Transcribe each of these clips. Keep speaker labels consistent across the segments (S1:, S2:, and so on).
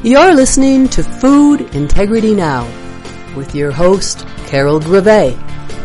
S1: You're listening to Food Integrity Now with your host, Carol Greve.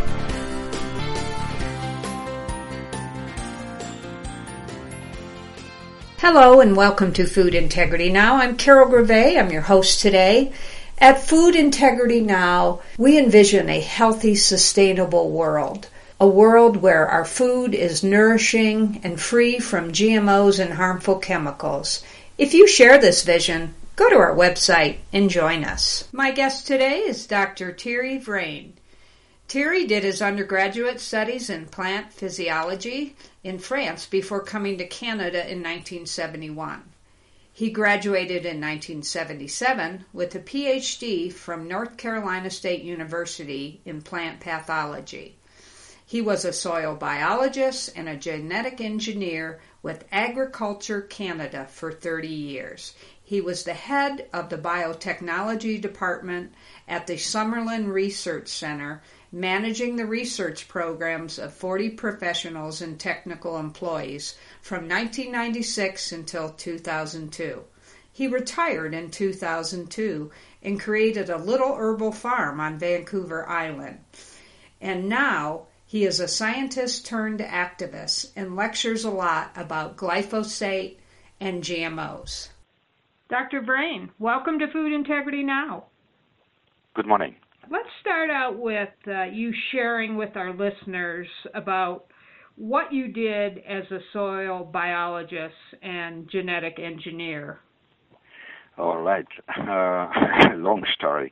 S2: Hello and welcome to Food Integrity Now. I'm Carol Greve. I'm your host today. At Food Integrity Now, we envision a healthy, sustainable world. A world where our food is nourishing and free from GMOs and harmful chemicals. If you share this vision, go to our website and join us. My guest today is Dr. Thierry Vrain. Thierry did his undergraduate studies in plant physiology in France before coming to Canada in 1971. He graduated in 1977 with a PhD from North Carolina State University in plant pathology. He was a soil biologist and a genetic engineer with Agriculture Canada for 30 years. He was the head of the biotechnology department at the Summerlin Research Center, managing the research programs of 40 professionals and technical employees from 1996 until 2002. He retired in 2002 and created a little herbal farm on Vancouver Island. And now he is a scientist turned activist and lectures a lot about glyphosate and GMOs. Dr. Vrain, welcome to Food Integrity Now.
S3: Good morning.
S2: Let's start out with you sharing with our listeners about what you did as a soil biologist and genetic engineer.
S3: All right. Long story.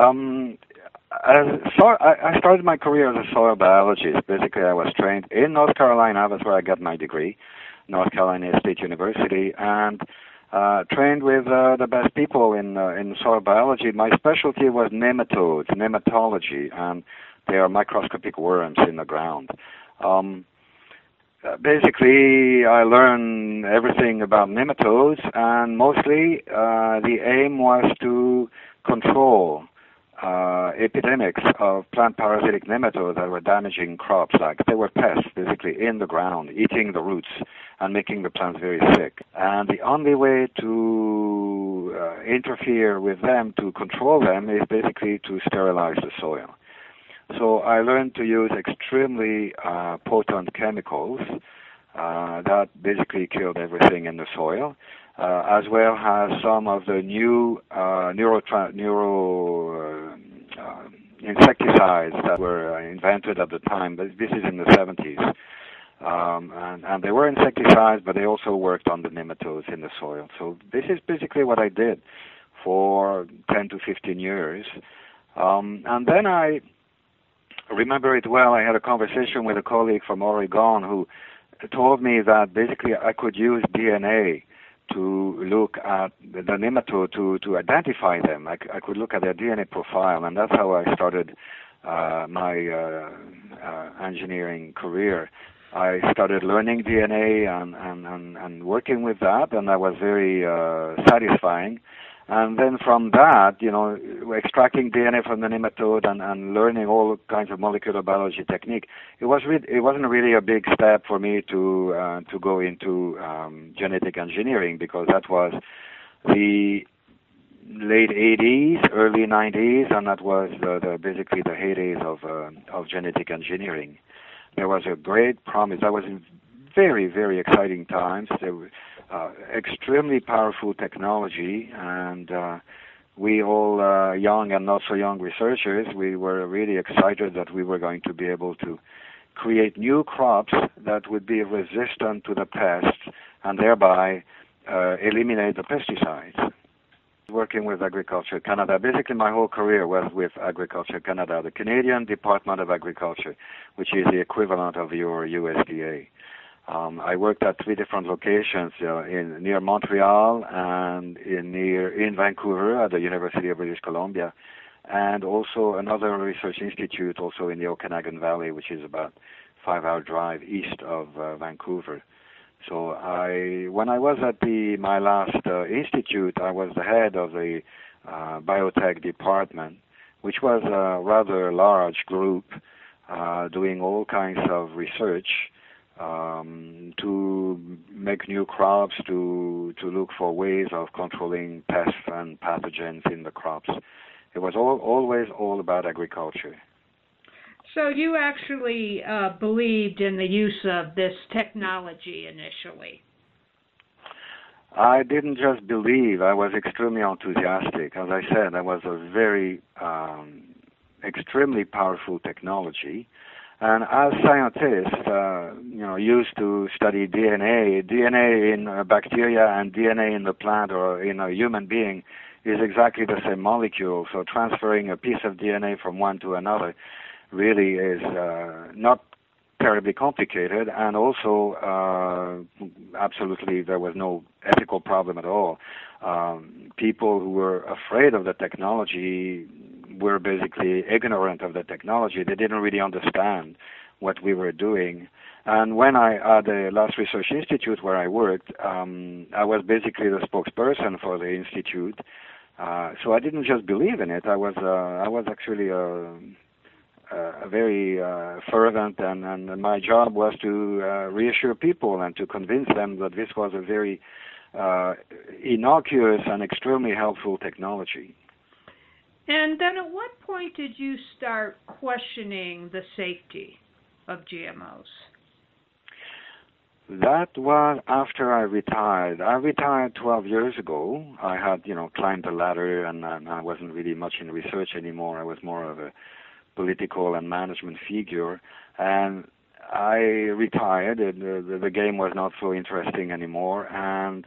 S3: I started my career as a soil biologist. Basically, I was trained in North Carolina. That's where I got my degree, North Carolina State University, and trained with the best people in soil biology. My specialty was nematodes, nematology, and they are microscopic worms in the ground. Basically, I learned everything about nematodes, and mostly the aim was to control epidemics of plant parasitic nematodes that were damaging crops. Like they were pests, basically, in the ground, eating the roots and making the plants very sick. And the only way to interfere with them, to control them, is basically to sterilize the soil. So I learned to use extremely potent chemicals that basically killed everything in the soil, as well as some of the new insecticides that were invented at the time. This is in the 70s. And they were insecticides, but they also worked on the nematodes in the soil. So this is basically what I did for 10 to 15 years. And then I remember it well. I had a conversation with a colleague from Oregon who told me that basically I could use DNA to look at the nematode to identify them. I could look at their DNA profile, and that's how I started my engineering career. I started learning DNA and working with that, and that was very satisfying. And then from that, extracting DNA from the nematode and learning all kinds of molecular biology technique, it wasn't really a big step for me to go into genetic engineering, because that was the late 80s, early 90s, and that was basically the heydays of genetic engineering. There was a great promise. That was in very, very exciting times. There were extremely powerful technology, and we all, young and not so young researchers, we were really excited that we were going to be able to create new crops that would be resistant to the pests and thereby eliminate the pesticides. Working with Agriculture Canada, basically my whole career was with Agriculture Canada, the Canadian Department of Agriculture, which is the equivalent of your USDA. I worked at 3 different locations, near Montreal and in Vancouver at the University of British Columbia, and also another research institute also in the Okanagan Valley, which is about 5-hour drive east of Vancouver. So when I was at my last institute, I was the head of the biotech department, which was a rather large group doing all kinds of research to make new crops, to look for ways of controlling pests and pathogens in the crops. It was always all about agriculture.
S2: So you actually believed in the use of this technology initially?
S3: I didn't just believe, I was extremely enthusiastic. As I said, that was a very extremely powerful technology. And as scientists, used to study DNA in bacteria and DNA in the plant or in a human being is exactly the same molecule. So transferring a piece of DNA from one to another really is not terribly complicated, and also absolutely there was no ethical problem at all. People who were afraid of the technology were basically ignorant of the technology. They didn't really understand what we were doing. And when at the last research institute where I worked, I was basically the spokesperson for the institute. So I didn't just believe in it. I was actually a very fervent, and my job was to reassure people and to convince them that this was a very innocuous and extremely helpful technology.
S2: And then at what point did you start questioning the safety of GMOs?
S3: That was after I retired. I retired 12 years ago. I had, climbed the ladder, and I wasn't really much in research anymore. I was more of a political and management figure, and I retired. The game was not so interesting anymore, and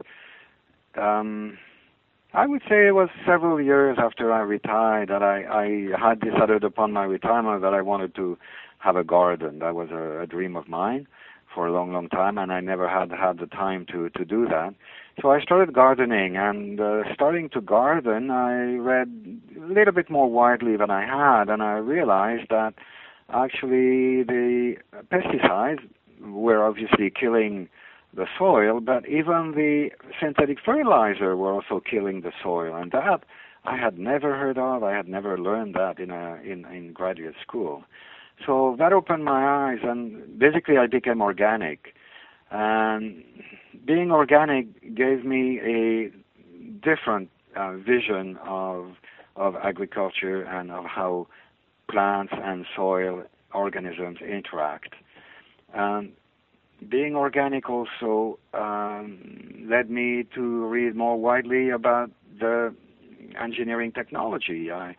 S3: I would say it was several years after I retired that I had decided upon my retirement that I wanted to have a garden. That was a dream of mine for a long, long time, and I never had the time to do that. So I started gardening, and starting to garden, I read a little bit more widely than I had, and I realized that actually the pesticides were obviously killing the soil, but even the synthetic fertilizer were also killing the soil, and that I had never heard of. I had never learned that in graduate school. So that opened my eyes, and basically I became organic. And being organic gave me a different vision of agriculture and of how plants and soil organisms interact. And being organic also led me to read more widely about the engineering technology. I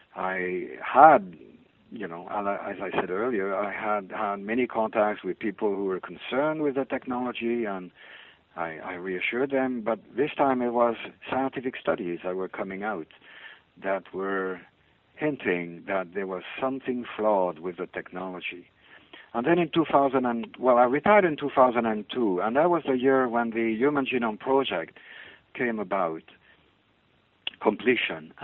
S3: had, as I said earlier, I had many contacts with people who were concerned with the technology, and I reassured them. But this time it was scientific studies that were coming out that were hinting that there was something flawed with the technology. And then in I retired in 2002, and that was the year when the Human Genome Project came about, completion.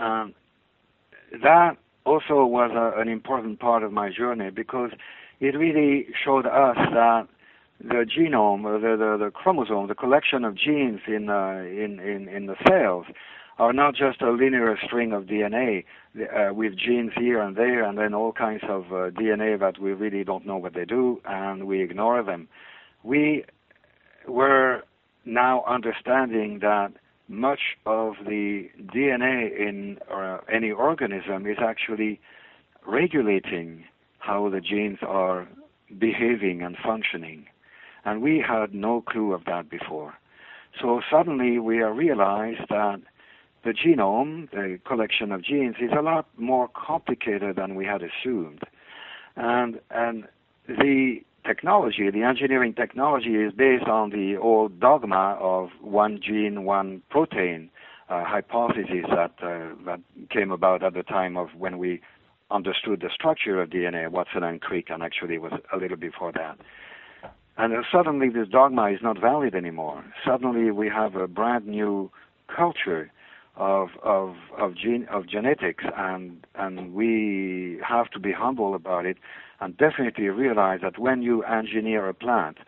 S3: That also was an important part of my journey, because it really showed us that the genome, the chromosome, the collection of genes in the cells, are not just a linear string of DNA with genes here and there, and then all kinds of DNA that we really don't know what they do, and we ignore them. We were now understanding that much of the DNA in any organism is actually regulating how the genes are behaving and functioning. And we had no clue of that before. So suddenly we realized that the genome, the collection of genes, is a lot more complicated than we had assumed. And the technology, the engineering technology, is based on the old dogma of one gene, one protein hypothesis that came about at the time of when we understood the structure of DNA, Watson and Crick, and actually it was a little before that. And suddenly this dogma is not valid anymore. Suddenly we have a brand new culture of genetics, and we have to be humble about it, and definitely realize that when you engineer a plant,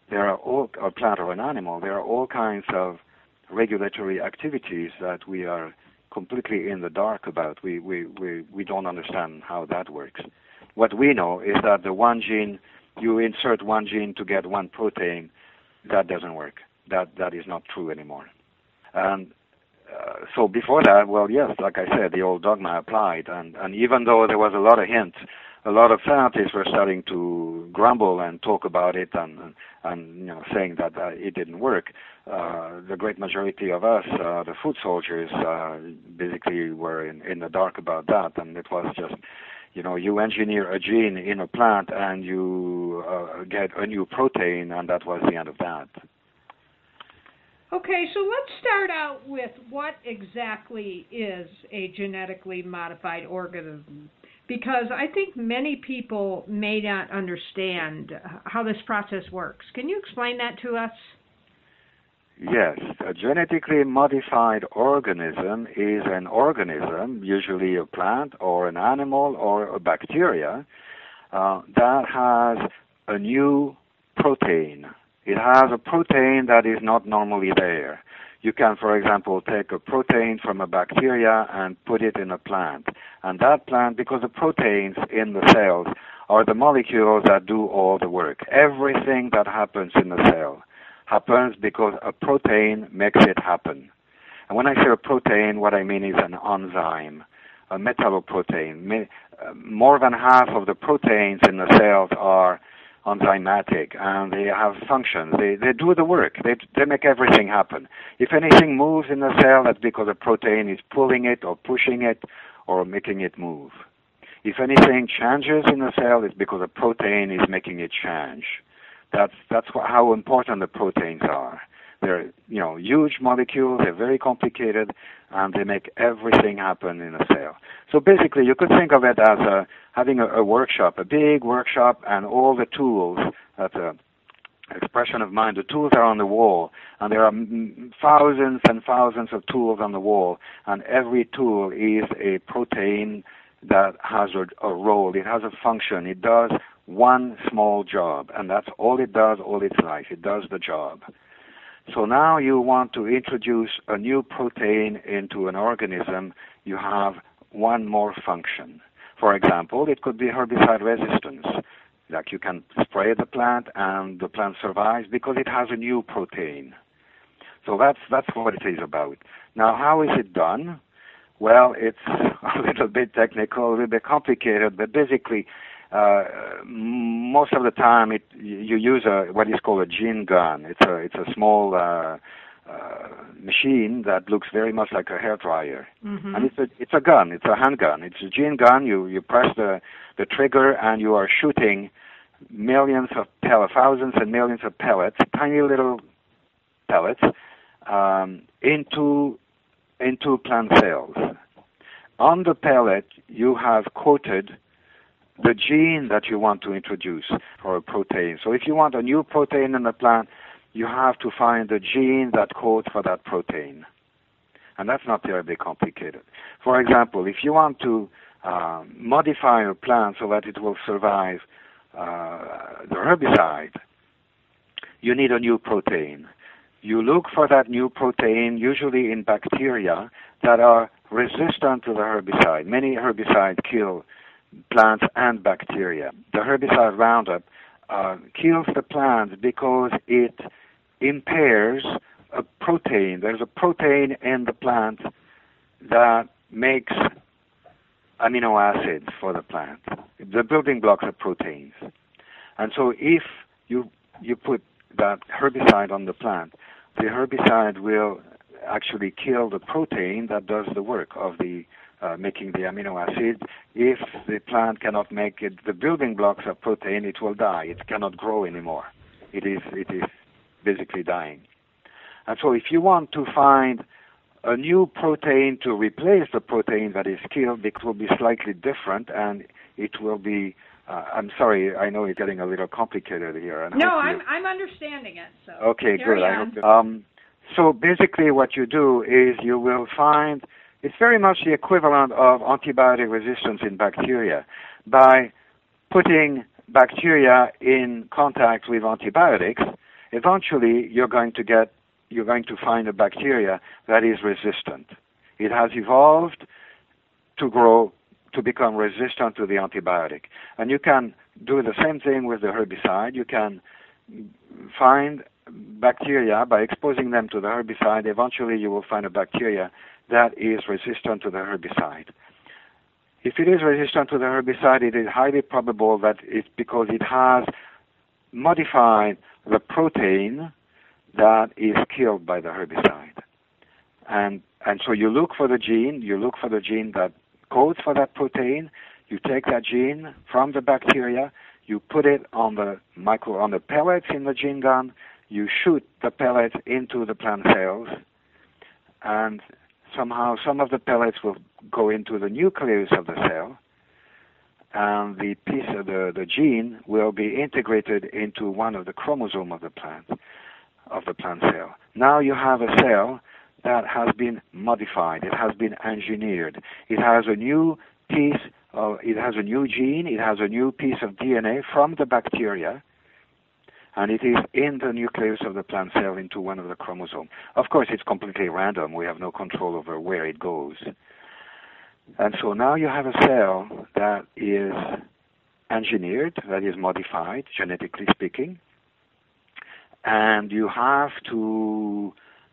S3: a plant or an animal, there are all kinds of regulatory activities that we are completely in the dark about. We don't understand how that works. What we know is that the one gene, you insert one gene to get one protein, that doesn't work. that is not true anymore. And so before that, well, yes, like I said, the old dogma applied, and even though there was a lot of hints, a lot of scientists were starting to grumble and talk about it, and saying that it didn't work. The great majority of us, the food soldiers, basically were in the dark about that, and it was just, you engineer a gene in a plant and you get a new protein, and that was the end of that.
S2: Okay, so let's start out with what exactly is a genetically modified organism, because I think many people may not understand how this process works. Can you explain that to us?
S3: Yes, a genetically modified organism is an organism, usually a plant or an animal or a bacteria, that has a new protein. It has a protein that is not normally there. You can, for example, take a protein from a bacteria and put it in a plant. And that plant, because the proteins in the cells are the molecules that do all the work. Everything that happens in the cell happens because a protein makes it happen. And when I say a protein, what I mean is an enzyme, a metalloprotein. More than half of the proteins in the cells are enzymatic, and they have functions. They do the work. They make everything happen. If anything moves in the cell, that's because a protein is pulling it or pushing it or making it move. If anything changes in the cell, it's because a protein is making it change. That's how important the proteins are. They're huge molecules. They're very complicated, and they make everything happen in a cell. So basically, you could think of it as having a workshop, a big workshop, and all the tools. That's an expression of mine. The tools are on the wall, and there are thousands and thousands of tools on the wall, and every tool is a protein that has a role. It has a function. It does one small job, and that's all it does all its life. It does the job. So now you want to introduce a new protein into an organism, you have one more function. For example, it could be herbicide resistance. Like you can spray the plant and the plant survives because it has a new protein. So that's what it is about. Now, how is it done? Well, it's a little bit technical, a little bit complicated, but basically, most of the time you use what is called a gene gun. It's a small machine that looks very much like a hairdryer. Mm-hmm. And it's a gun. It's a handgun. It's a gene gun. You press the trigger and you are shooting millions of pellets, thousands and millions of pellets, tiny little pellets, into plant cells. On the pellet, you have coated the gene that you want to introduce for a protein. So if you want a new protein in the plant, you have to find the gene that codes for that protein. And that's not terribly complicated. For example, if you want to modify a plant so that it will survive the herbicide, you need a new protein. You look for that new protein, usually in bacteria, that are resistant to the herbicide. Many herbicides kill plants and bacteria. The herbicide Roundup kills the plants because it impairs a protein. There's a protein in the plant that makes amino acids for the plant. The building blocks are proteins. And so if you put that herbicide on the plant, the herbicide will actually kill the protein that does the work of the making the amino acid. If the plant cannot make it, the building blocks of protein, it will die. It cannot grow anymore. It is basically dying. And so if you want to find a new protein to replace the protein that is killed, it will be slightly different, and it will be I'm sorry, I know it's getting a little complicated here. And
S2: no, I'm understanding it. So
S3: okay, good. I hope so basically what you do is you will find, it's very much the equivalent of antibiotic resistance in bacteria. By putting bacteria in contact with antibiotics, eventually you're going to find a bacteria that is resistant. It has evolved to become resistant to the antibiotic. And you can do the same thing with the herbicide. You can find bacteria, by exposing them to the herbicide, eventually you will find a bacteria that is resistant to the herbicide. If it is resistant to the herbicide, it is highly probable that it's because it has modified the protein that is killed by the herbicide. And so you look for the gene that codes for that protein. You take that gene from the bacteria, you put it on the pellets in the gene gun, you shoot the pellets into the plant cells, and somehow some of the pellets will go into the nucleus of the cell, and the piece of the gene will be integrated into one of the chromosomes of the plant cell. Now you have a cell that has been modified. It has been engineered. It has a new gene. It has a new piece of DNA from the bacteria, and it is in the nucleus of the plant cell into one of the chromosomes. Of course, it's completely random. We have no control over where it goes. And so now you have a cell that is engineered, that is modified, genetically speaking, and you have to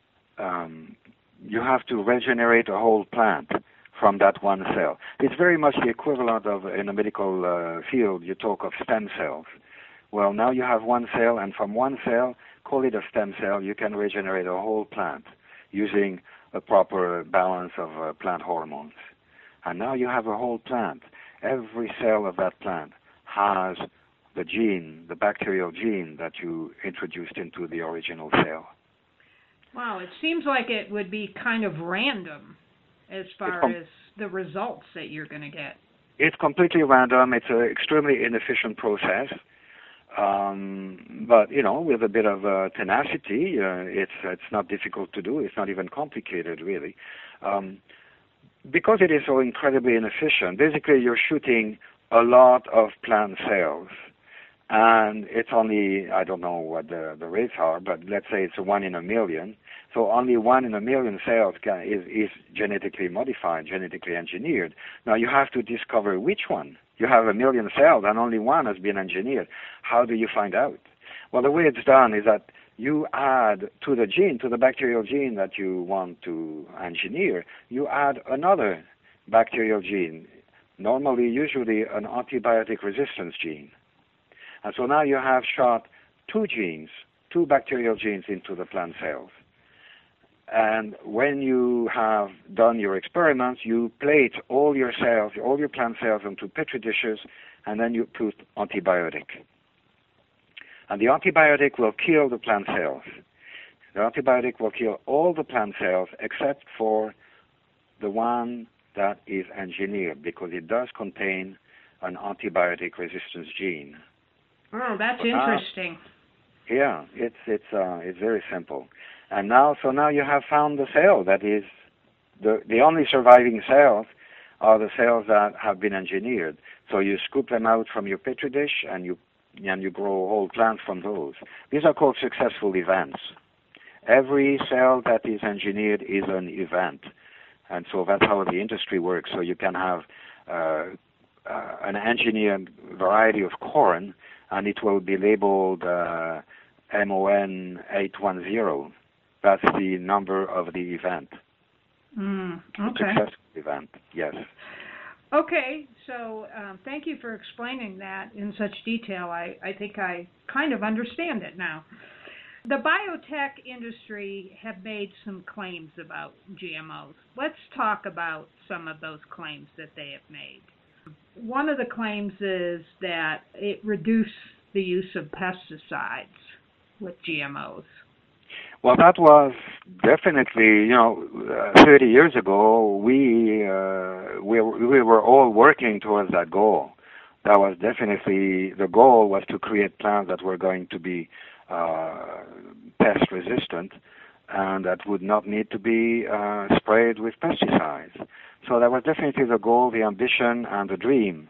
S3: regenerate a whole plant from that one cell. It's very much the equivalent of, in the medical field, you talk of stem cells. Well, now you have one cell, and from one cell, call it a stem cell, you can regenerate a whole plant using a proper balance of plant hormones. And now you have a whole plant. Every cell of that plant has the gene, the bacterial gene that you introduced into the original cell.
S4: Wow, it seems like it would be kind of random as far as the results that you're going to get.
S3: It's completely random. It's an extremely inefficient process. But, with a bit of tenacity, it's not difficult to do. It's not even complicated, really. Because it is so incredibly inefficient, basically you're shooting a lot of plant cells. And it's only, I don't know what the rates are, but let's say it's 1 in a million. So only 1 in a million cells is genetically modified, genetically engineered. Now you have to discover which one. You have 1 million cells and only one has been engineered. How do you find out? Well, the way it's done is that you add to the gene, to the bacterial gene that you want to engineer, you add another bacterial gene, usually an antibiotic resistance gene. And so now you have shot 2 bacterial genes into the plant cells. And when you have done your experiments, you plate all your plant cells into petri dishes, and then you put antibiotic. And the antibiotic will kill the plant cells. The antibiotic will kill all the plant cells except for the one that is engineered, because it does contain an antibiotic resistance gene.
S4: Oh, that's interesting.
S3: Yeah, it's very simple. And now you have found the cell that is the only surviving cells are the cells that have been engineered. So you scoop them out from your petri dish and you grow whole plants from those. These are called successful events. Every cell that is engineered is an event, and so that's how the industry works. So you can have an engineered variety of corn, and it will be labeled MON 810. That's the number of the event.
S4: Okay.
S3: Successful event, yes.
S4: Okay, so thank you for explaining that in such detail. I think I kind of understand it now. The biotech industry have made some claims about GMOs. Let's talk about some of those claims that they have made. One of the claims is that it reduced the use of pesticides with GMOs.
S3: Well, that was definitely, 30 years ago, we were all working towards that goal. That was definitely, the goal was to create plants that were going to be pest resistant and that would not need to be sprayed with pesticides. So that was definitely the goal, the ambition, and the dream.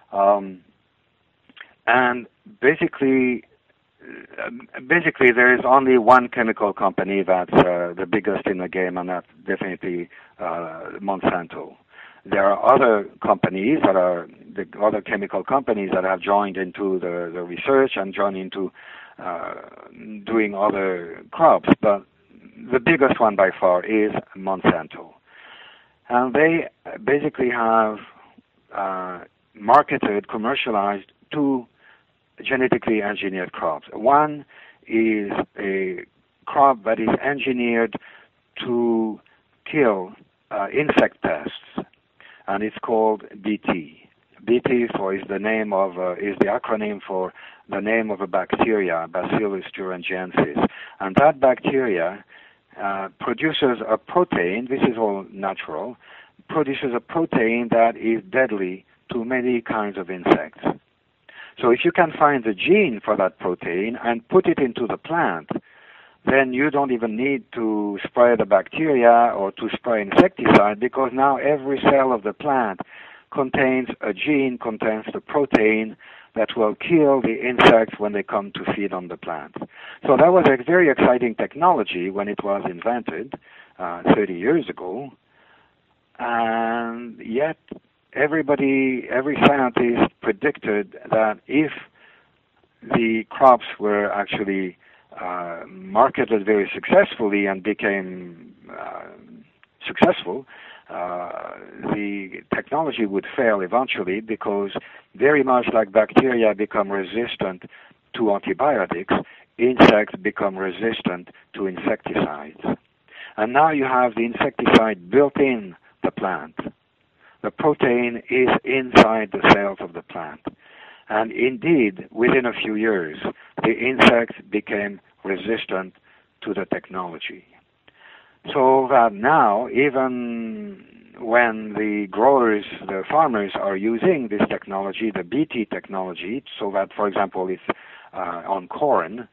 S3: And basically, there is only one chemical company that's the biggest in the game, and that's definitely Monsanto. There are other companies other chemical companies that have joined into the research and joined into doing other crops, but the biggest one by far is Monsanto. And they basically have marketed, commercialized two genetically engineered crops. One is a crop that is engineered to kill insect pests, and it's called BT. BT is the acronym for the name of a bacteria, Bacillus thuringiensis, and that bacteria produces a protein. This is all natural. Produces a protein that is deadly to many kinds of insects. So if you can find the gene for that protein and put it into the plant, then you don't even need to spray the bacteria or to spray insecticide, because now every cell of the plant contains a gene, contains the protein that will kill the insects when they come to feed on the plant. So that was a very exciting technology when it was invented 30 years ago, and yet every scientist predicted that if the crops were actually marketed very successfully and became successful, the technology would fail eventually, because very much like bacteria become resistant to antibiotics, insects become resistant to insecticides. And now you have the insecticide built in the plant. The protein is inside the cells of the plant. And indeed, within a few years, the insects became resistant to the technology. So that now, even when the farmers are using this technology, the BT technology, so that, for example, it's on corn,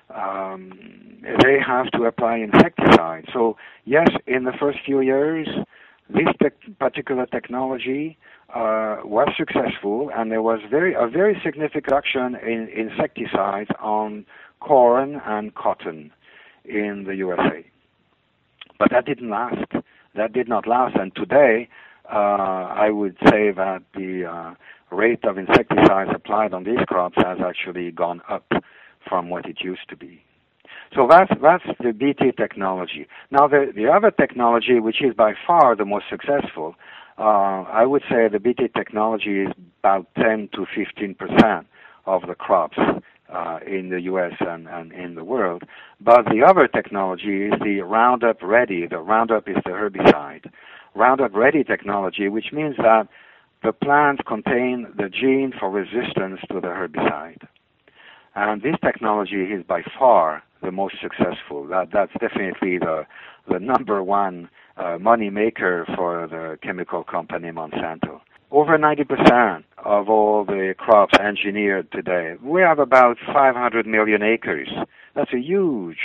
S3: they have to apply insecticide. So yes, in the first few years, this particular technology was successful, and there was a very significant reduction in insecticides on corn and cotton in the USA. But that didn't last. That did not last. And today, I would say that the rate of insecticides applied on these crops has actually gone up from what it used to be. So that's the BT technology. Now, the other technology, which is by far the most successful, I would say the BT technology is about 10 to 15% of the crops in the U.S. and in the world. But the other technology is the Roundup Ready. The Roundup is the herbicide. Roundup Ready technology, which means that the plants contain the gene for resistance to the herbicide. And this technology is by far the most successful. That's definitely the number one money maker for the chemical company Monsanto. Over 90% of all the crops engineered today. We have about 500 million acres. It's a huge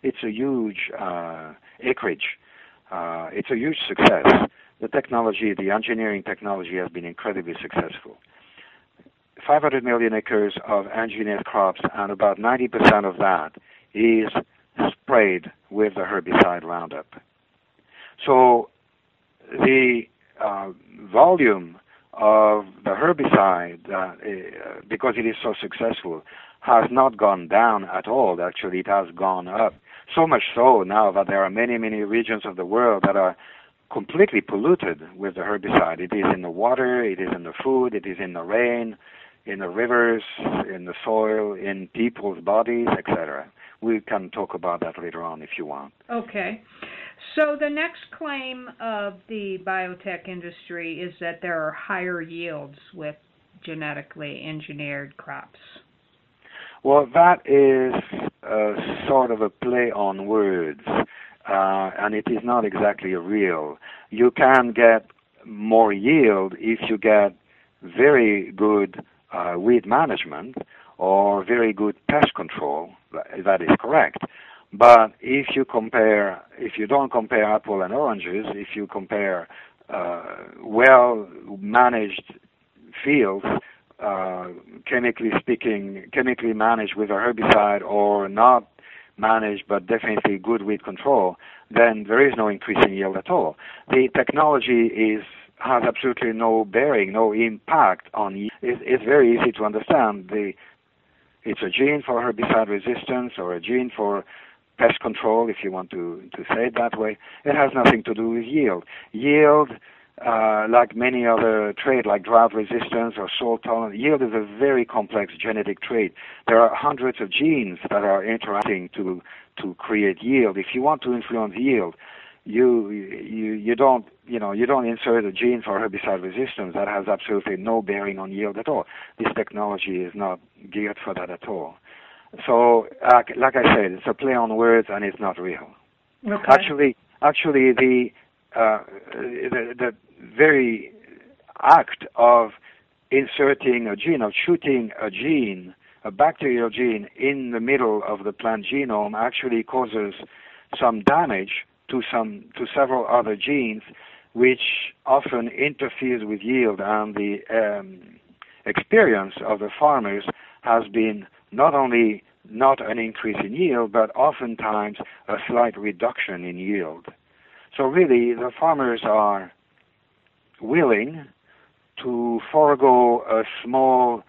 S3: acreage. It's a huge success. The engineering technology has been incredibly successful. 500 million acres of engineered crops, and about 90% of that is sprayed with the herbicide Roundup. So the volume of the herbicide, because it is so successful, has not gone down at all. Actually, it has gone up. So much so now that there are many, many regions of the world that are completely polluted with the herbicide. It is in the water, it is in the food, it is in the rain, in the rivers, in the soil, in people's bodies, etc. We can talk about that later on if you want.
S4: Okay. So the next claim of the biotech industry is that there are higher yields with genetically engineered crops.
S3: Well, that is sort of a play on words, and it is not exactly real. You can get more yield if you get very good weed management or very good pest control. That is correct. But if you don't compare apple and oranges, if you compare well-managed fields, chemically managed with a herbicide, or not managed but definitely good weed control, then there is no increase in yield at all. The technology has absolutely no bearing, no impact on yield. It's very easy to understand. it's a gene for herbicide resistance or a gene for pest control, if you want to say it that way. It has nothing to do with yield. Yield, like many other traits, like drought resistance or salt tolerance, yield is a very complex genetic trait. There are hundreds of genes that are interacting to create yield. If you want to influence yield, you don't insert a gene for herbicide resistance. That has absolutely no bearing on yield at all. This technology is not geared for that at all. So, like I said, it's a play on words and it's not real.
S4: Okay.
S3: Actually, the very act of inserting a gene, of shooting a gene, a bacterial gene, in the middle of the plant genome actually causes some damage to several other genes, which often interferes with yield. And the experience of the farmers has been not only not an increase in yield, but oftentimes a slight reduction in yield. So really, the farmers are willing to forego a small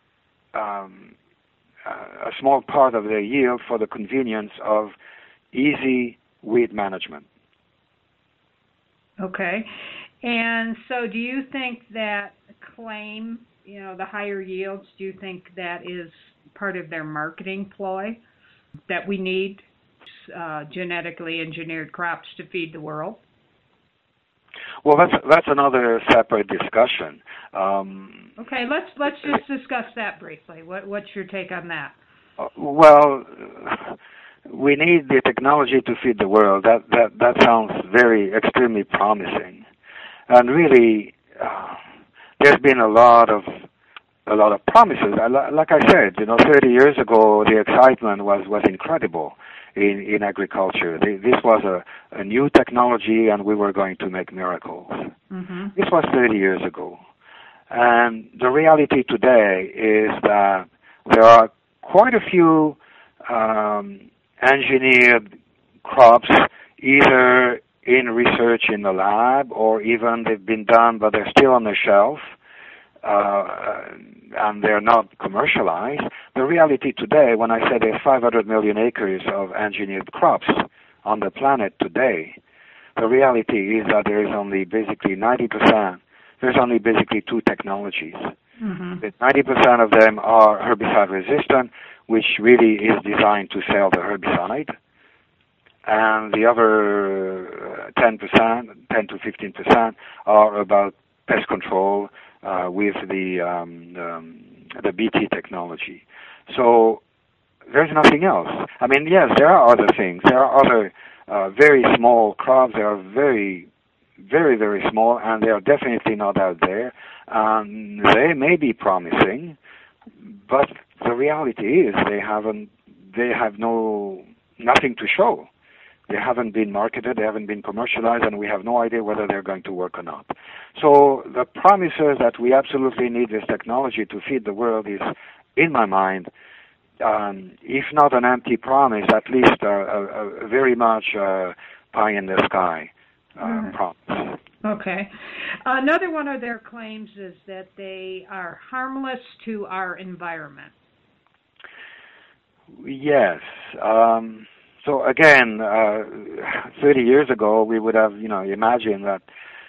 S3: part of their yield for the convenience of easy weed management.
S4: Okay. And so do you think that claim, the higher yields, do you think that is part of their marketing ploy, that we need genetically engineered crops to feed the world?
S3: Well, that's another separate discussion.
S4: Okay, let's just discuss that briefly. What's your take on that?
S3: Well, we need the technology to feed the world. That sounds extremely promising, and really, there's been a lot of promises. Like I said, 30 years ago, the excitement was incredible in agriculture. This was a new technology, and we were going to make miracles. Mm-hmm. This was 30 years ago, and the reality today is that there are quite a few engineered crops, either in research in the lab or even they've been done, but they're still on the shelf, and they're not commercialized. The reality today, when I say there's 500 million acres of engineered crops on the planet today, the reality is that there is only basically 90%, there's only basically two technologies. Mm-hmm. 90% of them are herbicide resistant, which really is designed to sell the herbicide. And the other 10 to 15% are about pest control with the BT technology. So there's nothing else. I mean, yes, there are other things. There are other very small crops. They are very, very, very small, and they are definitely not out there. They may be promising, but the reality is they have nothing to show. They haven't been marketed, they haven't been commercialized, and we have no idea whether they're going to work or not. So the promises that we absolutely need this technology to feed the world is, in my mind, if not an empty promise, at least a very much pie in the sky promise.
S4: Okay. Another one of their claims is that they are harmless to our environment.
S3: Yes. So again, 30 years ago, we would have, imagined that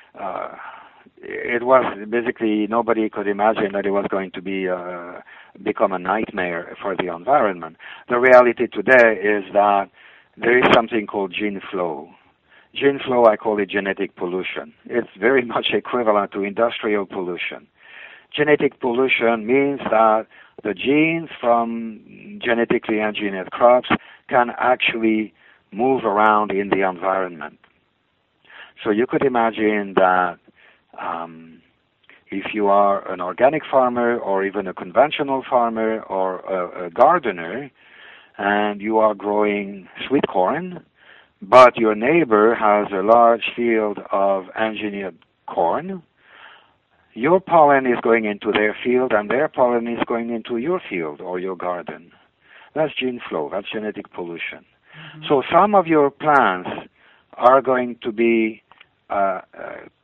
S3: it was basically nobody could imagine that it was going to be become a nightmare for the environment. The reality today is that there is something called gene flow. Gene flow, I call it genetic pollution. It's very much equivalent to industrial pollution. Genetic pollution means that the genes from genetically engineered crops can actually move around in the environment. So you could imagine that if you are an organic farmer or even a conventional farmer or a gardener and you are growing sweet corn, but your neighbor has a large field of engineered corn, your pollen is going into their field and their pollen is going into your field or your garden. That's gene flow, that's genetic pollution. Mm-hmm. So some of your plants are going to be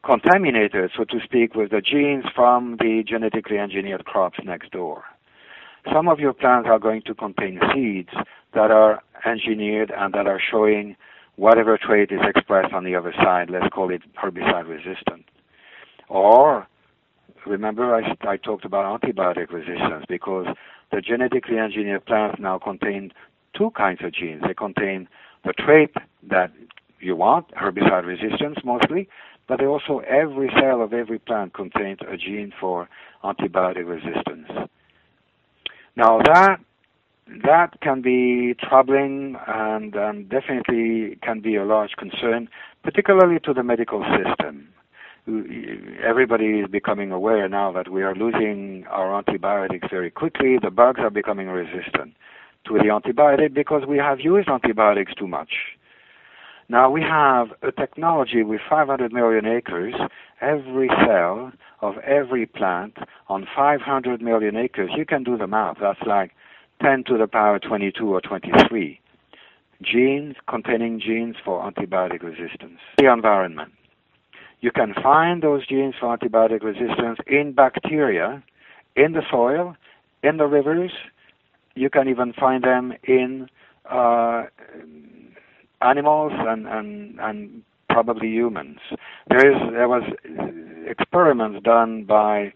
S3: contaminated, so to speak, with the genes from the genetically engineered crops next door. some of your plants are going to contain seeds that are engineered and that are showing whatever trait is expressed on the other side. Let's call it herbicide resistant. Or, remember I talked about antibiotic resistance, because the genetically engineered plants now contain two kinds of genes. They contain the trait that you want, herbicide resistance mostly, but also every cell of every plant contains a gene for antibiotic resistance. Now that can be troubling and definitely can be a large concern, particularly to the medical system. Everybody is becoming aware now that we are losing our antibiotics very quickly. The bugs are becoming resistant to the antibiotic because we have used antibiotics too much. Now we have a technology with 500 million acres. Every cell of every plant on 500 million acres, you can do the math. That's like 10 to the power 22 or 23 genes containing genes for antibiotic resistance. The environment. You can find those genes for antibiotic resistance in bacteria, in the soil, in the rivers. You can even find them in animals and probably humans. There was experiments done by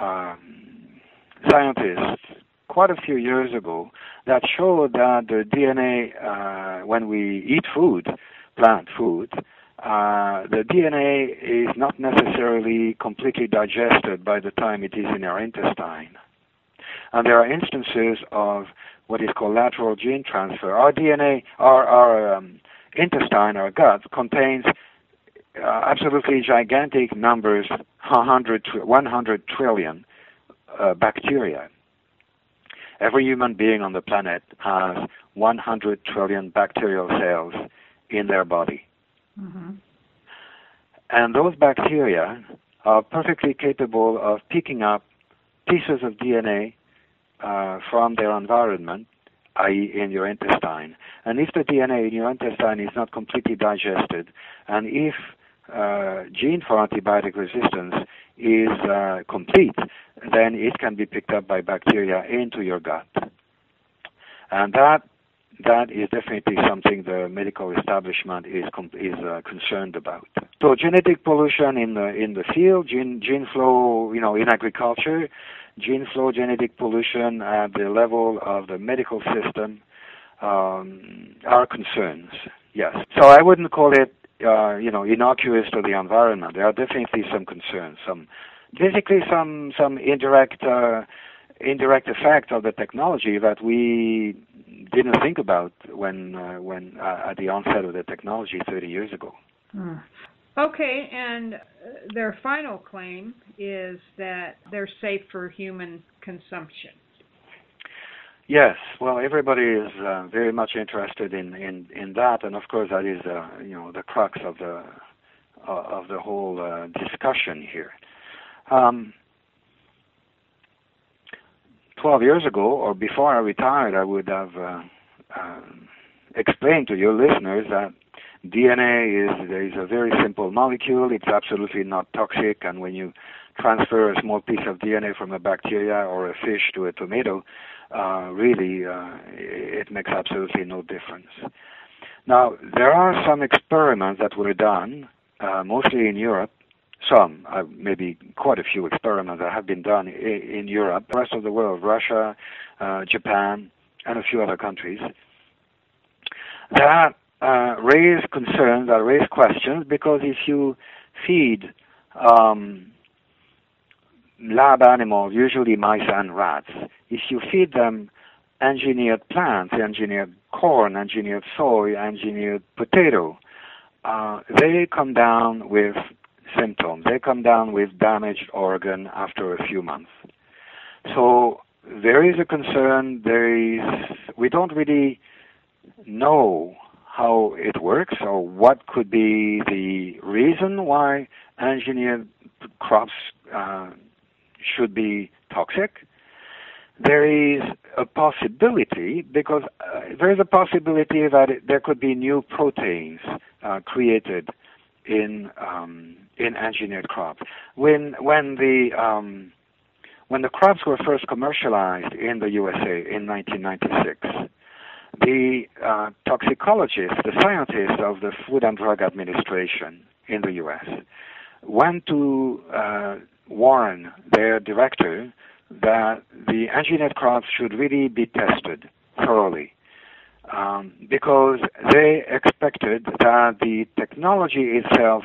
S3: scientists quite a few years ago that showed that the DNA, when we eat food, plant food, the DNA is not necessarily completely digested by the time it is in our intestine. And there are instances of what is called lateral gene transfer. Our DNA, our intestine, our gut, contains absolutely gigantic numbers, 100 trillion bacteria. Every human being on the planet has 100 trillion bacterial cells in their body. Mm-hmm. And those bacteria are perfectly capable of picking up pieces of DNA from their environment, i.e. in your intestine. And if the DNA in your intestine is not completely digested, and if gene for antibiotic resistance is complete, then it can be picked up by bacteria into your gut. And that is definitely something the medical establishment is concerned about. So genetic pollution in the field, gene flow, in agriculture, gene flow, genetic pollution at the level of the medical system are concerns. Yes. So I wouldn't call it innocuous to the environment. There are definitely some concerns, some indirect effect of the technology that we didn't think about when at the onset of the technology 30 years ago.
S4: Okay, and their final claim is that they're safe for human consumption.
S3: Yes, well, everybody is very much interested in that, and of course that is the crux of the whole discussion here. 12 years ago, or before I retired, I would have explained to your listeners that DNA is a very simple molecule. It's absolutely not toxic, and when you transfer a small piece of DNA from a bacteria or a fish to a tomato, it makes absolutely no difference. Now, there are some experiments that were done, mostly in Europe, maybe quite a few experiments that have been done in Europe, the rest of the world, Russia, Japan, and a few other countries, that raise concerns, that raise questions, because if you feed lab animals, usually mice and rats, if you feed them engineered plants, engineered corn, engineered soy, engineered potato, they come down with symptoms. They come down with damaged organ after a few months. So there is a concern. We don't really know how it works or what could be the reason why engineered crops should be toxic. There is a possibility, because there is a possibility that there could be new proteins created in engineered crops. When when the crops were first commercialized in the USA in 1996, the toxicologists, the scientists of the Food and Drug Administration in the U.S. went to warn their director that the engineered crops should really be tested thoroughly, because they expected that the technology itself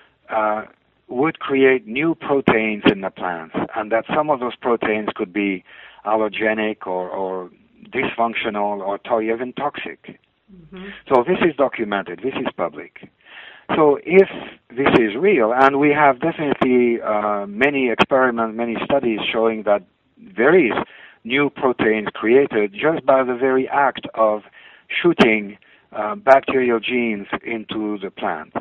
S3: would create new proteins in the plants, and that some of those proteins could be allergenic or dysfunctional or even toxic. Mm-hmm. So this is documented, this is public. So if this is real, and we have definitely many experiments, many studies showing that there is new proteins created just by the very act of shooting bacterial genes into the plant.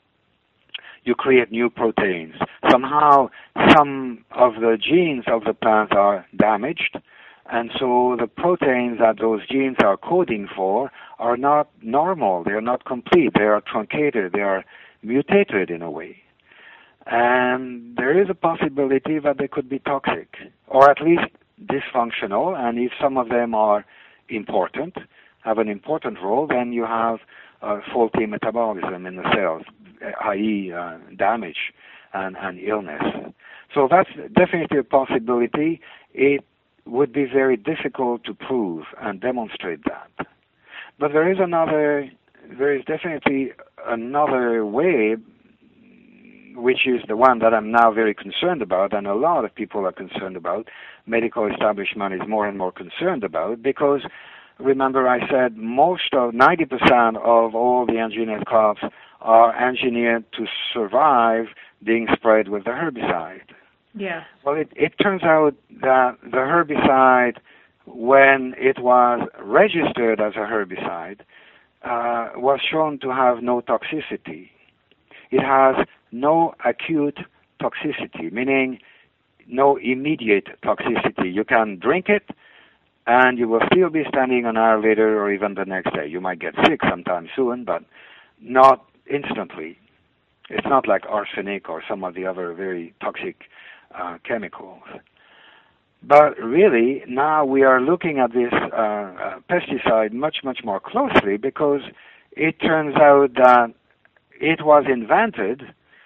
S3: You create new proteins. Somehow some of the genes of the plant are damaged, and so the proteins that those genes are coding for are not normal, they are not complete, they are truncated, they are mutated in a way. And there is a possibility that they could be toxic, or at least dysfunctional, and if some of them are important, have an important role, then you have faulty metabolism in the cells, i.e. damage and illness. So that's definitely a possibility. It would be very difficult to prove and demonstrate that. But there is definitely another way, which is the one that I'm now very concerned about, and a lot of people are concerned about, medical establishment is more and more concerned about, because remember I said 90% of all the engineered crops are engineered to survive being sprayed with the herbicide.
S4: Yeah.
S3: Well, it turns out that the herbicide, when it was registered as a herbicide, was shown to have no toxicity. It has no acute toxicity, meaning no immediate toxicity. You can drink it, and you will still be standing an hour later or even the next day. You might get sick sometime soon, but not instantly. It's not like arsenic or some of the other very toxic chemicals. But really, now we are looking at this pesticide much, much more closely, because it turns out that it was invented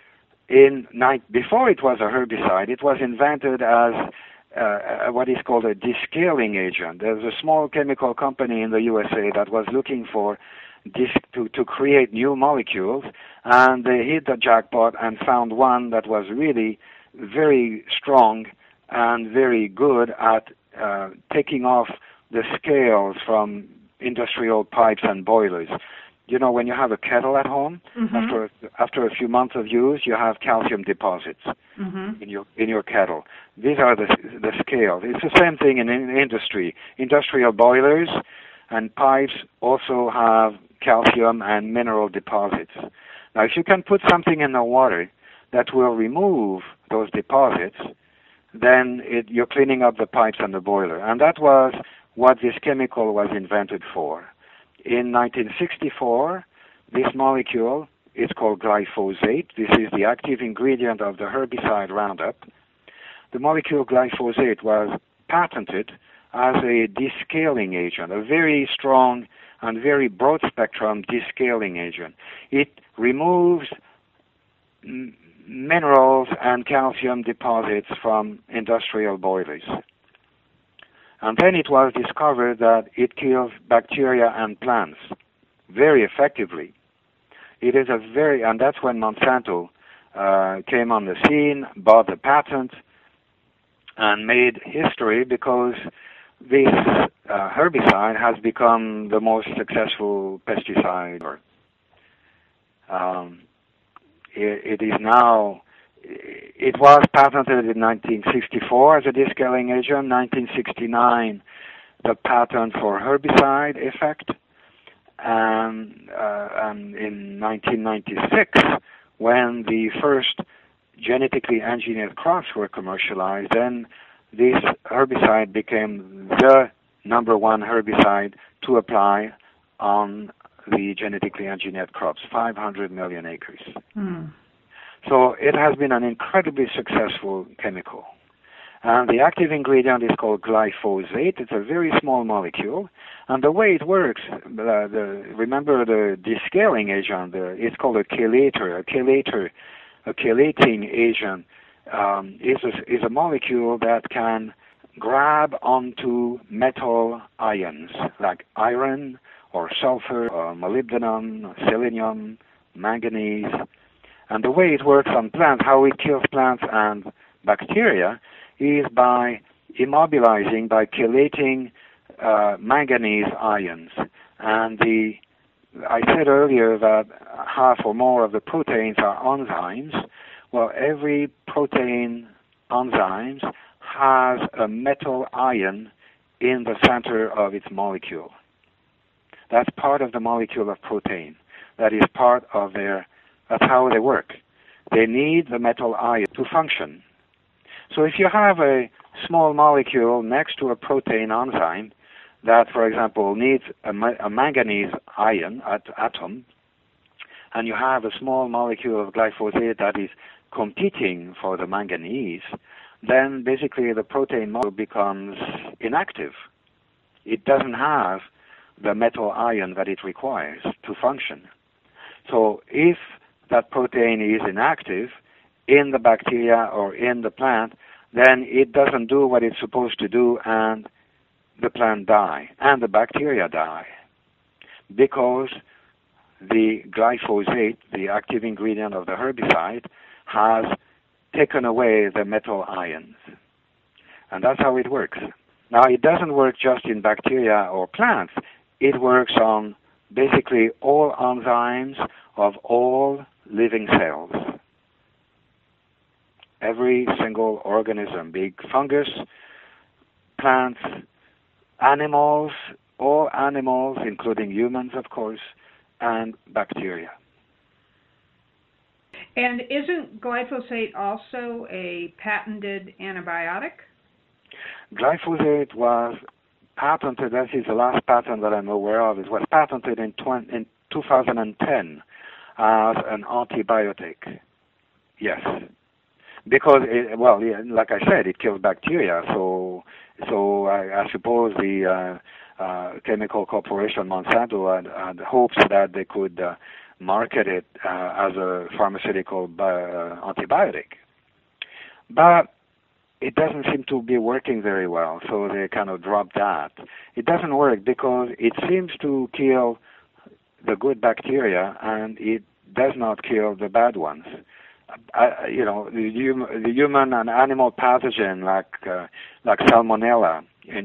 S3: before it was a herbicide. It was invented as what is called a descaling agent. There's a small chemical company in the USA that was looking for to create new molecules, and they hit the jackpot and found one that was really very strong and very good at taking off the scales from industrial pipes and boilers. You know, when you have a kettle at home, mm-hmm. after a few months of use, you have calcium deposits mm-hmm. in your kettle. These are the scales. It's the same thing in industry. Industrial boilers and pipes also have calcium and mineral deposits. Now, if you can put something in the water that will remove those deposits, then you're cleaning up the pipes and the boiler. And that was what this chemical was invented for. In 1964, this molecule is called glyphosate. This is the active ingredient of the herbicide Roundup. The molecule glyphosate was patented as a descaling agent, a very strong and very broad-spectrum descaling agent. It removes minerals and calcium deposits from industrial boilers. And then it was discovered that it kills bacteria and plants very effectively. It is and that's when Monsanto came on the scene, bought the patent, and made history, because this herbicide has become the most successful pesticide. It is now. It was patented in 1964 as a descaling agent. 1969, the patent for herbicide effect, and in 1996, when the first genetically engineered crops were commercialized, then this herbicide became the number one herbicide to apply on the genetically engineered crops, 500 million acres. Mm. So it has been an incredibly successful chemical. And the active ingredient is called glyphosate. It's a very small molecule. And the way it works, remember the descaling agent, it's called a chelator. A chelating agent is a molecule that can grab onto metal ions like iron or sulfur or molybdenum, selenium, manganese. And the way it works on plants, how it kills plants and bacteria, is by immobilizing, by chelating manganese ions. And I said earlier that half or more of the proteins are enzymes. Well, every protein enzyme has a metal ion in the center of its molecule. That's part of the molecule of protein. That is part of that's how they work. They need the metal ion to function. So if you have a small molecule next to a protein enzyme that, for example, needs a manganese ion atom, and you have a small molecule of glyphosate that is competing for the manganese, then basically the protein molecule becomes inactive. It doesn't have the metal ion that it requires to function. So if that protein is inactive in the bacteria or in the plant, then it doesn't do what it's supposed to do, and the plant die and the bacteria die, because the glyphosate, the active ingredient of the herbicide, has taken away the metal ions. And that's how it works. Now, it doesn't work just in bacteria or plants. It works on basically all enzymes of all living cells. Every single organism, big fungus, plants, animals, all animals, including humans, of course, and bacteria.
S4: And isn't glyphosate also a patented antibiotic?
S3: Glyphosate was patented, that is the last patent that I'm aware of, it was patented in 2010 as an antibiotic. Yes. Because, like I said, it kills bacteria, so I suppose the chemical corporation Monsanto had hopes that they could market it as a pharmaceutical antibiotic. But it doesn't seem to be working very well, so they kind of dropped that. It doesn't work because it seems to kill the good bacteria and it does not kill the bad ones. The human and animal pathogen like salmonella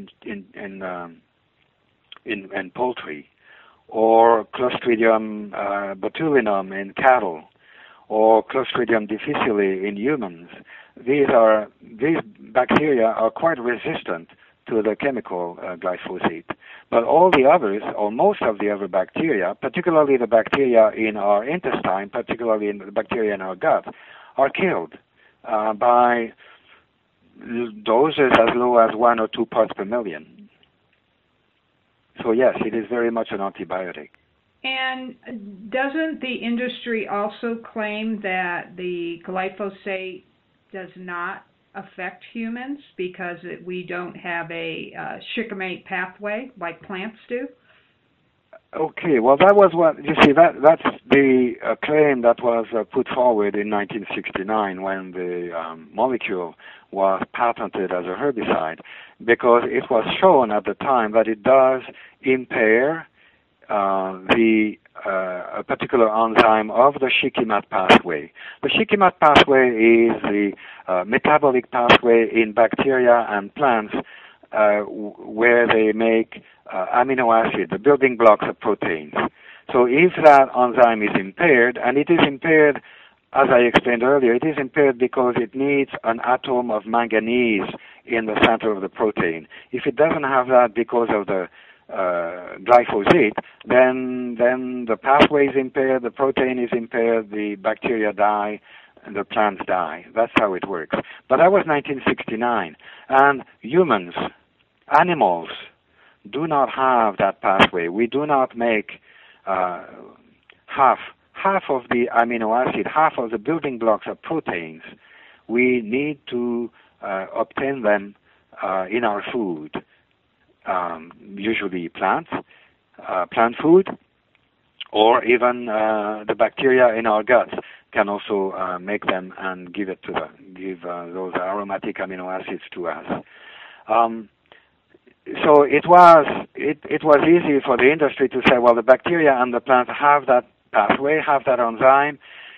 S3: in poultry, or Clostridium botulinum in cattle, or Clostridium difficile in humans. These bacteria are quite resistant to the chemical glyphosate. But all the others, or most of the other bacteria, particularly the bacteria in our intestine, particularly in the bacteria in our gut, are killed by doses as low as 1 or 2 parts per million. So yes, it is very much an antibiotic.
S4: And doesn't the industry also claim that the glyphosate does not affect humans because we don't have a shikimate pathway like plants do?
S3: Okay, well, that was what, you see, that's the claim that was put forward in 1969 when the molecule was patented as a herbicide, because it was shown at the time that it does impair a particular enzyme of the shikimate pathway. The shikimate pathway is the metabolic pathway in bacteria and plants where they make amino acid, the building blocks of proteins. So if that enzyme is impaired, and it is impaired, as I explained earlier, it is impaired because it needs an atom of manganese in the center of the protein. If it doesn't have that because of the glyphosate, then the pathway is impaired, the protein is impaired, the bacteria die, and the plants die. That's how it works. But that was 1969. And humans, animals, do not have that pathway. We do not make half of the amino acid, half of the building blocks of proteins. we need to obtain them in our food, usually plant food, or even the bacteria in our guts can also make them and give those aromatic amino acids to us. So it was easy for the industry to say, well, the bacteria and the plants have that pathway, have that enzyme.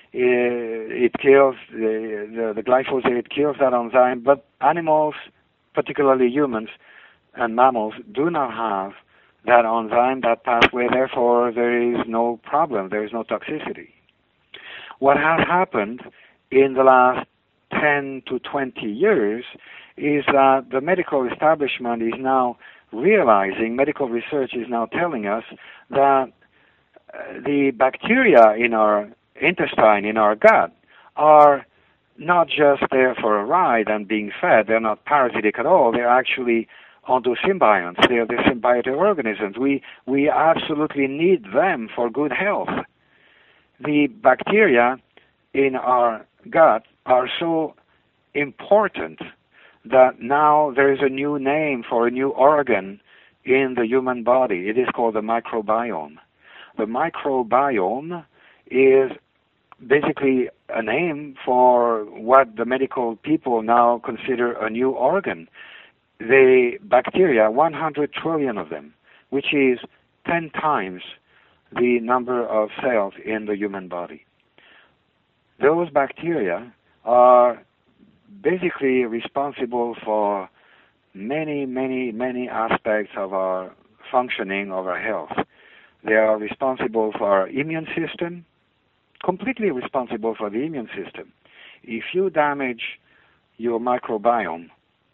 S3: It kills the glyphosate kills that enzyme, but animals, particularly humans and mammals, do not have that enzyme, that pathway. Therefore, there is no problem. There is no toxicity. What has happened in the last 10 to 20 years is that the medical establishment is now realizing, medical research is now telling us that the bacteria in our intestine, in our gut, are not just there for a ride and being fed. They're not parasitic at all. They're actually endosymbionts. They're the symbiotic organisms. We absolutely need them for good health. The bacteria in our gut are so important that now there is a new name for a new organ in the human body. It is called the microbiome. The microbiome is basically a name for what the medical people now consider a new organ. The bacteria, 100 trillion of them, which is 10 times the number of cells in the human body. Those bacteria are basically responsible for many, many, many aspects of our functioning, of our health. They are responsible for our immune system, completely responsible for the immune system. If you damage your microbiome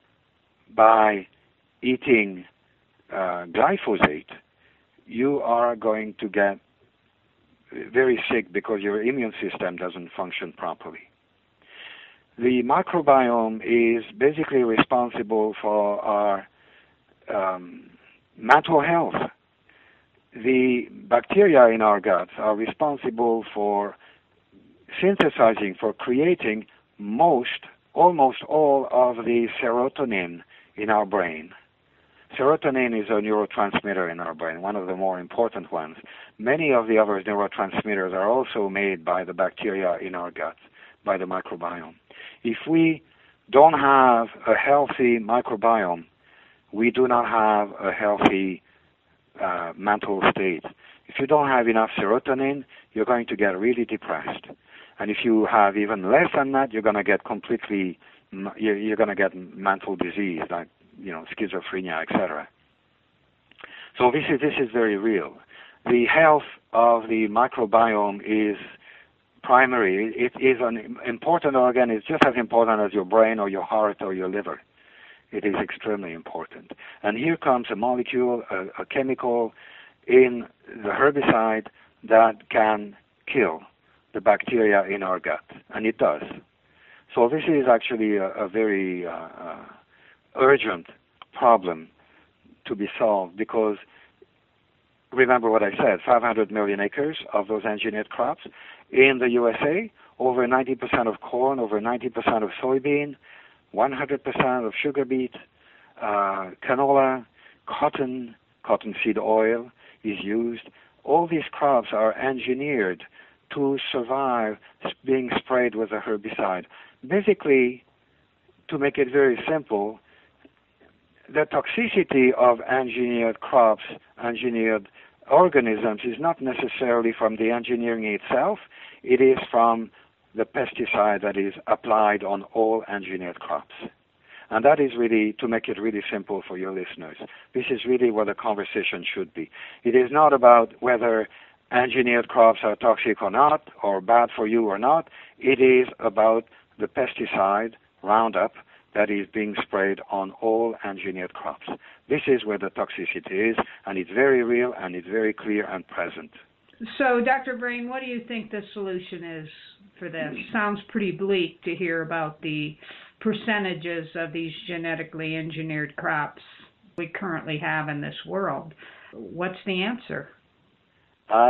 S3: by eating glyphosate, you are going to get very sick because your immune system doesn't function properly. The microbiome is basically responsible for our mental health. The bacteria in our guts are responsible for synthesizing, for creating almost all of the serotonin in our brain. Serotonin is a neurotransmitter in our brain, one of the more important ones. Many of the other neurotransmitters are also made by the bacteria in our guts, by the microbiome. If we don't have a healthy microbiome, we do not have a healthy mental state. If you don't have enough serotonin, you're going to get really depressed. And if you have even less than that, you're going to get you're going to get mental disease like, schizophrenia, etc. So this is very real. The health of the microbiome is primary. It is an important organ. It's just as important as your brain or your heart or your liver. It is extremely important. And here comes a molecule, a chemical in the herbicide that can kill the bacteria in our gut, and it does. So this is actually a very urgent problem to be solved because, remember what I said, 500 million acres of those engineered crops. In the USA, over 90% of corn, over 90% of soybean, 100% of sugar beet, canola, cottonseed oil is used. All these crops are engineered to survive being sprayed with a herbicide. Basically, to make it very simple, the toxicity of engineered crops, engineered organisms, is not necessarily from the engineering itself. It is from the pesticide that is applied on all engineered crops. And that is really, to make it really simple for your listeners, this is really what the conversation should be. It is not about whether engineered crops are toxic or not, or bad for you or not. It is about the pesticide, Roundup, that is being sprayed on all engineered crops. This is where the toxicity is, and it's very real, and it's very clear and present.
S4: So, Dr. Brain, what do you think the solution is for this? Sounds pretty bleak to hear about the percentages of these genetically engineered crops we currently have in this world. What's the answer?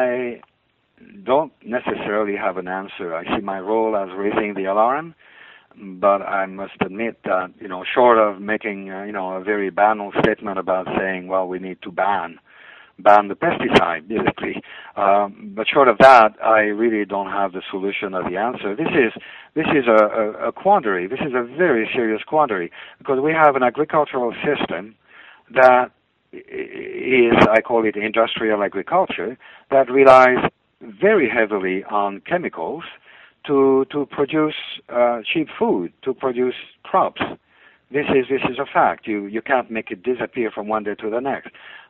S3: I don't necessarily have an answer. I see my role as raising the alarm But I must admit that, short of making, a very banal statement about saying, well, we need to ban the pesticide, basically. But short of that, I really don't have the solution or the answer. This is a quandary. This is a very serious quandary, because we have an agricultural system that is, I call it industrial agriculture, that relies very heavily on chemicals to produce cheap food, to produce crops. This is a fact. You can't make it disappear from one day to the next.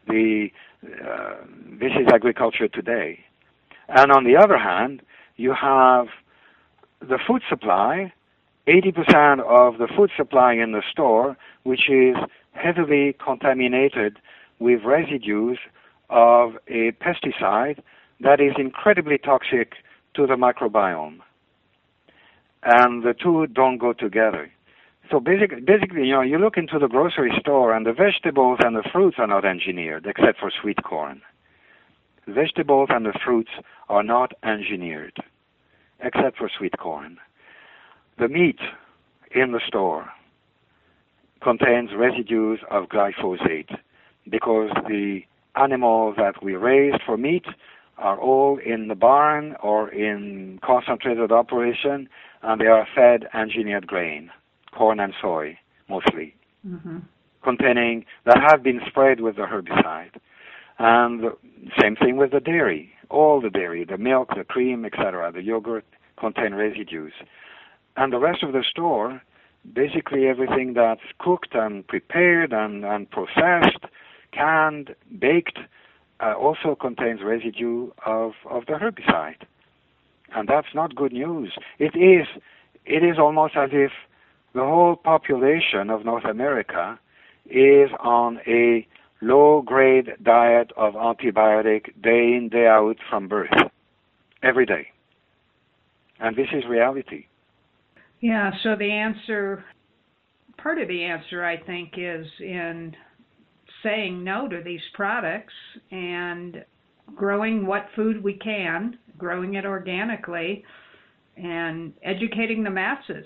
S3: This is agriculture today. And on the other hand, you have the food supply, 80% of the food supply in the store, which is heavily contaminated with residues of a pesticide that is incredibly toxic to the microbiome. And the two don't go together. So basically, you look into the grocery store, and the vegetables and the fruits are not engineered, except for sweet corn. The vegetables and the fruits are not engineered, except for sweet corn. The meat in the store contains residues of glyphosate, because the animals that we raised for meat are all in the barn or in concentrated operation, and they are fed engineered grain, corn and soy mostly, that have been sprayed with the herbicide. And the same thing with the dairy. All the dairy, the milk, the cream, etc., the yogurt, contain residues. And the rest of the store, basically everything that's cooked and prepared and processed, canned, baked, also contains residue of the herbicide. And that's not good news. It is almost as if the whole population of North America is on a low-grade diet of antibiotic day in, day out from birth, every day. And this is reality.
S4: Yeah, so the answer, part of the answer, I think, is in saying no to these products and growing what food we can, growing it organically, and educating the masses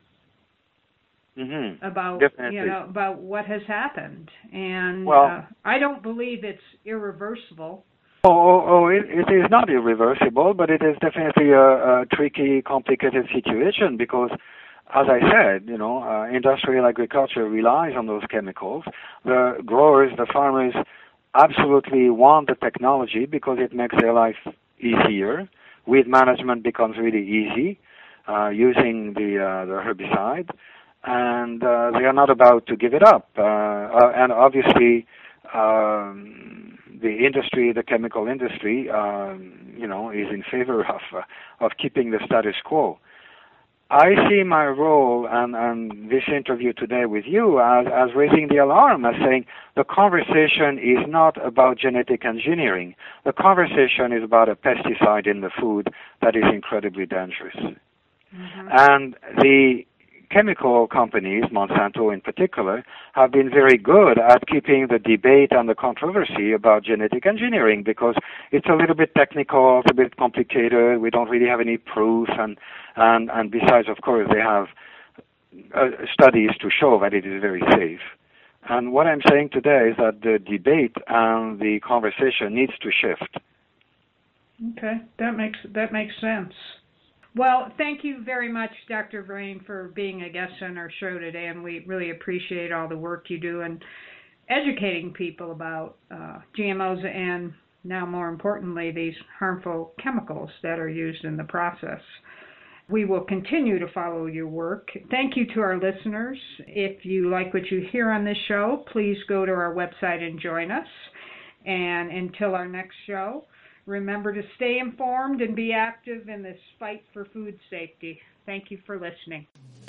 S4: about about what has happened. And I don't believe it's irreversible.
S3: It is not irreversible, but it is definitely a tricky, complicated situation, because, as I said, industrial agriculture relies on those chemicals. The growers, the farmers, absolutely want the technology because it makes their life easier. Weed management becomes really easy using the herbicide, and they are not about to give it up. And obviously, the industry, the chemical industry, is in favor of keeping the status quo. I see my role and this interview today with you as raising the alarm, as saying the conversation is not about genetic engineering. The conversation is about a pesticide in the food that is incredibly dangerous. And the chemical companies, Monsanto in particular, have been very good at keeping the debate and the controversy about genetic engineering, because it's a little bit technical, it's a bit complicated, we don't really have any proof, and besides, of course, they have studies to show that it is very safe. And what I'm saying today is that the debate and the conversation needs to shift.
S4: Okay, that makes sense. Well, thank you very much, Dr. Vrain, for being a guest on our show today, and we really appreciate all the work you do in educating people about GMOs and, now more importantly, these harmful chemicals that are used in the process. We will continue to follow your work. Thank you to our listeners. If you like what you hear on this show, please go to our website and join us. And until our next show, remember to stay informed and be active in this fight for food safety. Thank you for listening.